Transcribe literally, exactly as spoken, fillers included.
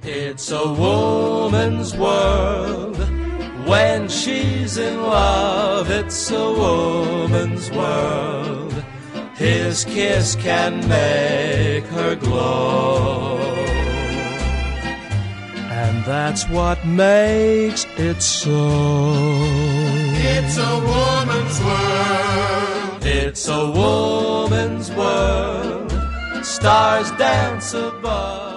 It's a woman's world. When she's in love, it's a woman's world. His kiss can make her glow. And that's what makes it so. It's a woman's world. It's a woman's world. Stars dance above.